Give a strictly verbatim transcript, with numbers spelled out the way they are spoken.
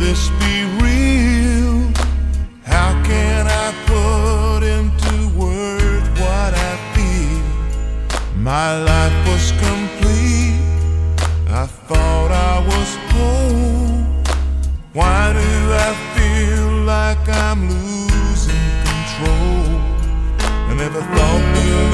this be real? How can I put into words what I feel? My life was complete, I thought I was whole. Why do I feel like I'm losing control? I never thought